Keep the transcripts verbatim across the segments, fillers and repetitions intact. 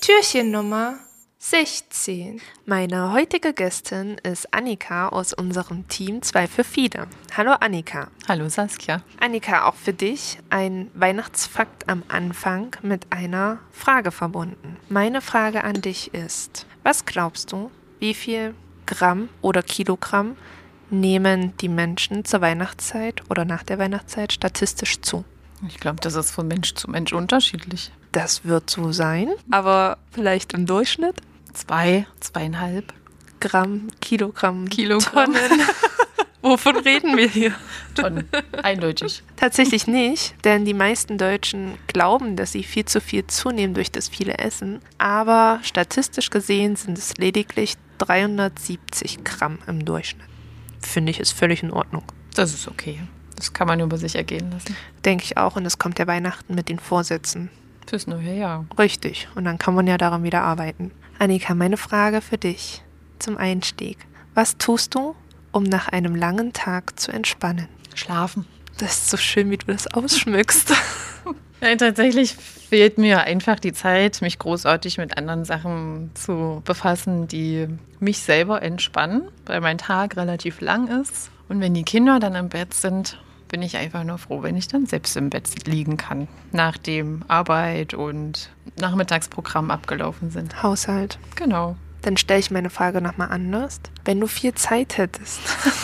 Türchen Nummer sechzehn. Meine heutige Gästin ist Annika aus unserem Team zwei für viele. Hallo Annika. Hallo Saskia. Annika, auch für dich ein Weihnachtsfakt am Anfang mit einer Frage verbunden. Meine Frage an dich ist, was glaubst du, wie viel Gramm oder Kilogramm nehmen die Menschen zur Weihnachtszeit oder nach der Weihnachtszeit statistisch zu? Ich glaube, das ist von Mensch zu Mensch unterschiedlich. Das wird so sein, aber vielleicht im Durchschnitt? Zwei, zweieinhalb Gramm, Kilogramm, Kilogramm. Tonnen. Wovon reden wir hier? Tonnen, eindeutig. Tatsächlich nicht, denn die meisten Deutschen glauben, dass sie viel zu viel zunehmen durch das viele Essen. Aber statistisch gesehen sind es lediglich dreihundertsiebzig Gramm im Durchschnitt. Finde ich, ist völlig in Ordnung. Das ist okay. Das kann man über sich ergehen lassen. Denke ich auch, und es kommt ja Weihnachten mit den Vorsätzen. Fürs neue Jahr. Richtig, und dann kann man ja daran wieder arbeiten. Annika, meine Frage für dich zum Einstieg. Was tust du, um nach einem langen Tag zu entspannen? Schlafen. Das ist so schön, wie du das ausschmückst. Ja, tatsächlich fehlt mir einfach die Zeit, mich großartig mit anderen Sachen zu befassen, die mich selber entspannen, weil mein Tag relativ lang ist. Und wenn die Kinder dann im Bett sind, bin ich einfach nur froh, wenn ich dann selbst im Bett liegen kann, nachdem Arbeit und Nachmittagsprogramm abgelaufen sind. Haushalt. Genau. Dann stelle ich meine Frage nochmal anders. Wenn du viel Zeit hättest,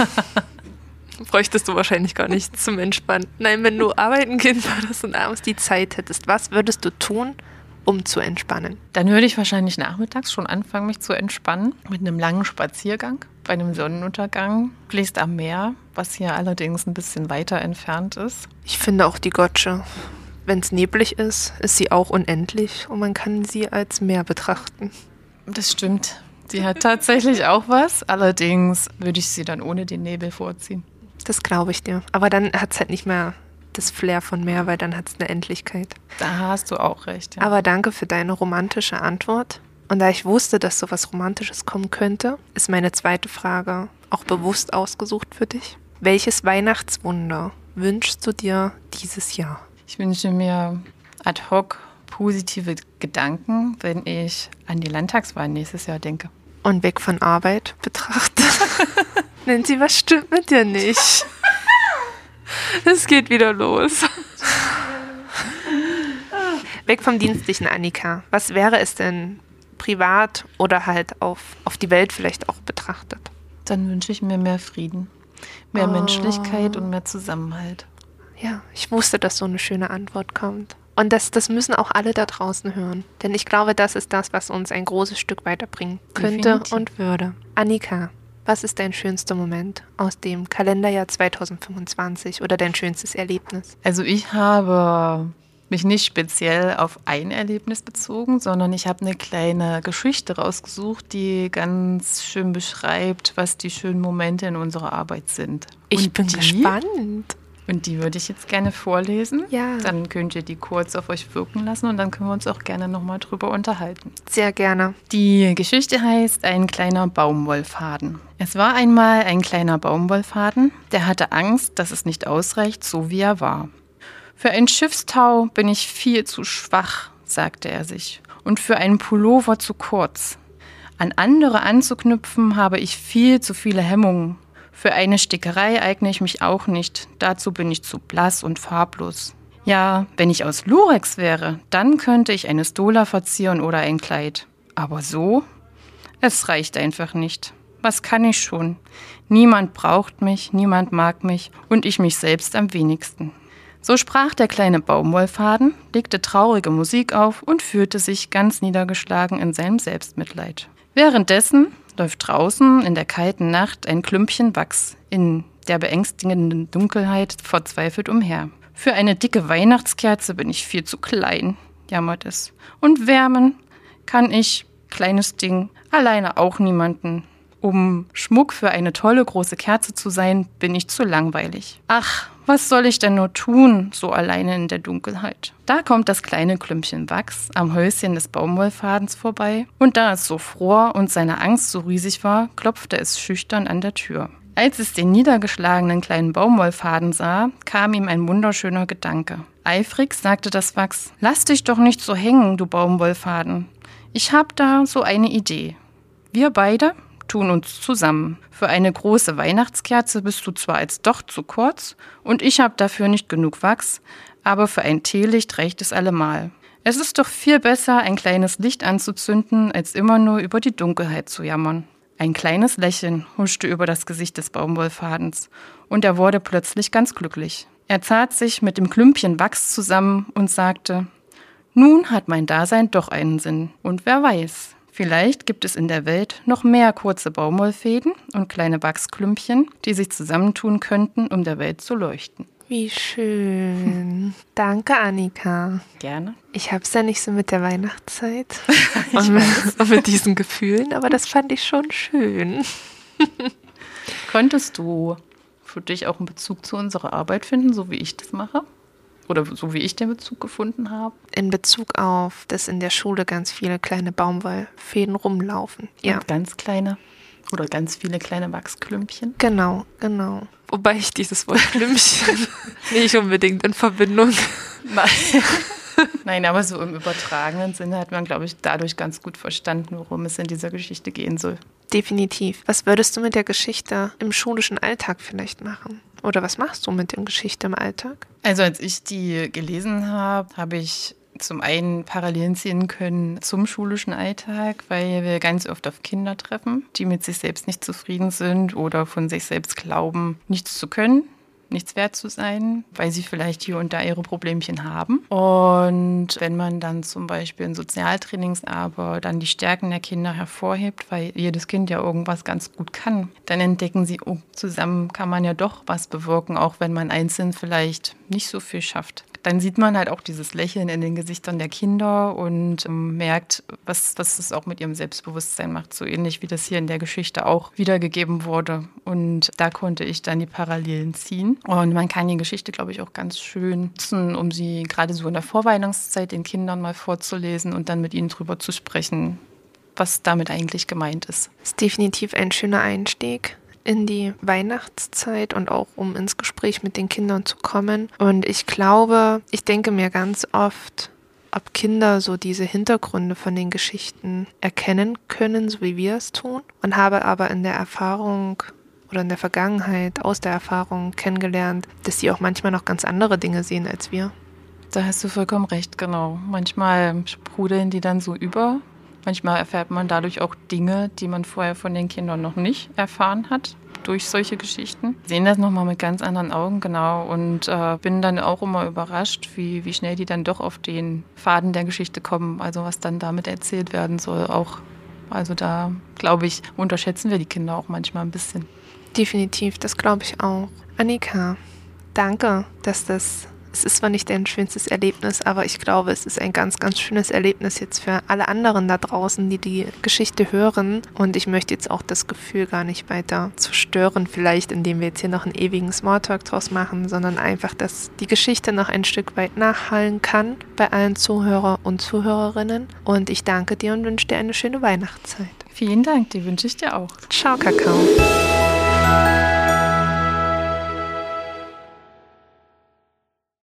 bräuchtest du wahrscheinlich gar nichts zum Entspannen. Nein, wenn du arbeiten gehen würdest und abends die Zeit hättest, was würdest du tun, um zu entspannen? Dann würde ich wahrscheinlich nachmittags schon anfangen, mich zu entspannen mit einem langen Spaziergang bei einem Sonnenuntergang, vielleicht am Meer, was hier allerdings ein bisschen weiter entfernt ist. Ich finde auch die Gotsche, wenn es neblig ist, ist sie auch unendlich und man kann sie als Meer betrachten. Das stimmt. Sie hat tatsächlich auch was, allerdings würde ich sie dann ohne den Nebel vorziehen. Das glaube ich dir. Aber dann hat es halt nicht mehr das Flair von Meer, weil dann hat es eine Endlichkeit. Da hast du auch recht, ja. Aber danke für deine romantische Antwort. Und da ich wusste, dass so was Romantisches kommen könnte, ist meine zweite Frage auch bewusst ausgesucht für dich. Welches Weihnachtswunder wünschst du dir dieses Jahr? Ich wünsche mir ad hoc positive Gedanken, wenn ich an die Landtagswahl nächstes Jahr denke. Und weg von Arbeit betrachtet. Nancy, was stimmt mit dir nicht? Es geht wieder los. Weg vom Dienstlichen, Annika. Was wäre es denn privat oder halt auf, auf die Welt vielleicht auch betrachtet? Dann wünsche ich mir mehr Frieden, mehr Oh. Menschlichkeit und mehr Zusammenhalt. Ja, ich wusste, dass so eine schöne Antwort kommt. Und das, das müssen auch alle da draußen hören. Denn ich glaube, das ist das, was uns ein großes Stück weiterbringen könnte Definitiv. und würde. Annika, was ist dein schönster Moment aus dem Kalenderjahr zwanzig fünfundzwanzig oder dein schönstes Erlebnis? Also ich habe mich nicht speziell auf ein Erlebnis bezogen, sondern ich habe eine kleine Geschichte rausgesucht, die ganz schön beschreibt, was die schönen Momente in unserer Arbeit sind. Ich Und bin die, gespannt. Und die würde ich jetzt gerne vorlesen. Ja. Dann könnt ihr die kurz auf euch wirken lassen und dann können wir uns auch gerne nochmal drüber unterhalten. Sehr gerne. Die Geschichte heißt Ein kleiner Baumwollfaden. Es war einmal ein kleiner Baumwollfaden, der hatte Angst, dass es nicht ausreicht, so wie er war. Für ein Schiffstau bin ich viel zu schwach, sagte er sich, und für einen Pullover zu kurz. An andere anzuknüpfen habe ich viel zu viele Hemmungen. Für eine Stickerei eigne ich mich auch nicht, dazu bin ich zu blass und farblos. Ja, wenn ich aus Lurex wäre, dann könnte ich eine Stola verzieren oder ein Kleid. Aber so? Es reicht einfach nicht. Was kann ich schon? Niemand braucht mich, niemand mag mich und ich mich selbst am wenigsten. So sprach der kleine Baumwollfaden, legte traurige Musik auf und fühlte sich ganz niedergeschlagen in seinem Selbstmitleid. Währenddessen läuft draußen in der kalten Nacht ein Klümpchen Wachs in der beängstigenden Dunkelheit verzweifelt umher. Für eine dicke Weihnachtskerze bin ich viel zu klein, jammert es. Und wärmen kann ich, kleines Ding, alleine auch niemanden. Um Schmuck für eine tolle große Kerze zu sein, bin ich zu langweilig. Ach, was soll ich denn nur tun, so alleine in der Dunkelheit? Da kommt das kleine Klümpchen Wachs am Häuschen des Baumwollfadens vorbei und da es so fror und seine Angst so riesig war, klopfte es schüchtern an der Tür. Als es den niedergeschlagenen kleinen Baumwollfaden sah, kam ihm ein wunderschöner Gedanke. Eifrig sagte das Wachs: Lass dich doch nicht so hängen, du Baumwollfaden. Ich habe da so eine Idee. Wir beide tun uns zusammen. Für eine große Weihnachtskerze bist du zwar als Docht zu kurz und ich habe dafür nicht genug Wachs, aber für ein Teelicht reicht es allemal. Es ist doch viel besser, ein kleines Licht anzuzünden, als immer nur über die Dunkelheit zu jammern. Ein kleines Lächeln huschte über das Gesicht des Baumwollfadens und er wurde plötzlich ganz glücklich. Er tat sich mit dem Klümpchen Wachs zusammen und sagte: Nun hat mein Dasein doch einen Sinn. Und wer weiß, vielleicht gibt es in der Welt noch mehr kurze Baumwollfäden und kleine Wachsklümpchen, die sich zusammentun könnten, um der Welt zu leuchten. Wie schön. Danke, Annika. Gerne. Ich hab's ja nicht so mit der Weihnachtszeit und, mit, und mit diesen Gefühlen, aber das fand ich schon schön. Konntest du für dich auch einen Bezug zu unserer Arbeit finden, so wie ich das mache? Oder so wie ich den Bezug gefunden habe? In Bezug auf, dass in der Schule ganz viele kleine Baumwollfäden rumlaufen. Ja. Und ganz kleine oder ganz viele kleine Wachsklümpchen? Genau, genau. Wobei ich dieses Wort Klümpchen nicht unbedingt in Verbindung. Nein. Nein, aber so im übertragenen Sinne hat man, glaube ich, dadurch ganz gut verstanden, worum es in dieser Geschichte gehen soll. Definitiv. Was würdest du mit der Geschichte im schulischen Alltag vielleicht machen? Oder was machst du mit der Geschichte im Alltag? Also als ich die gelesen habe, habe ich zum einen Parallelen ziehen können zum schulischen Alltag, weil wir ganz oft auf Kinder treffen, die mit sich selbst nicht zufrieden sind oder von sich selbst glauben, nichts zu können, nichts wert zu sein, weil sie vielleicht hier und da ihre Problemchen haben. Und wenn man dann zum Beispiel in Sozialtrainings aber dann die Stärken der Kinder hervorhebt, weil jedes Kind ja irgendwas ganz gut kann, dann entdecken sie, oh, zusammen kann man ja doch was bewirken, auch wenn man einzeln vielleicht nicht so viel schafft. Dann sieht man halt auch dieses Lächeln in den Gesichtern der Kinder und ähm, merkt, was, was es auch mit ihrem Selbstbewusstsein macht. So ähnlich wie das hier in der Geschichte auch wiedergegeben wurde. Und da konnte ich dann die Parallelen ziehen. Und man kann die Geschichte, glaube ich, auch ganz schön nutzen, um sie gerade so in der Vorweihnachtszeit den Kindern mal vorzulesen und dann mit ihnen drüber zu sprechen, was damit eigentlich gemeint ist. Das ist definitiv ein schöner Einstieg in die Weihnachtszeit und auch um ins Gespräch mit den Kindern zu kommen. Und ich glaube, ich denke mir ganz oft, ob Kinder so diese Hintergründe von den Geschichten erkennen können, so wie wir es tun. Und habe aber in der Erfahrung oder in der Vergangenheit aus der Erfahrung kennengelernt, dass sie auch manchmal noch ganz andere Dinge sehen als wir. Da hast du vollkommen recht, genau. Manchmal sprudeln die dann so über. Manchmal erfährt man dadurch auch Dinge, die man vorher von den Kindern noch nicht erfahren hat, durch solche Geschichten. Sehen das nochmal mit ganz anderen Augen, genau. Und äh, bin dann auch immer überrascht, wie, wie schnell die dann doch auf den Faden der Geschichte kommen, also was dann damit erzählt werden soll auch. Also da, glaube ich, unterschätzen wir die Kinder auch manchmal ein bisschen. Definitiv, das glaube ich auch. Annika, danke, dass das... Es ist zwar nicht dein schönstes Erlebnis, aber ich glaube, es ist ein ganz, ganz schönes Erlebnis jetzt für alle anderen da draußen, die die Geschichte hören. Und ich möchte jetzt auch das Gefühl gar nicht weiter zerstören, vielleicht indem wir jetzt hier noch einen ewigen Smalltalk draus machen, sondern einfach, dass die Geschichte noch ein Stück weit nachhallen kann bei allen Zuhörer und Zuhörerinnen. Und ich danke dir und wünsche dir eine schöne Weihnachtszeit. Vielen Dank, die wünsche ich dir auch. Ciao, Kakao.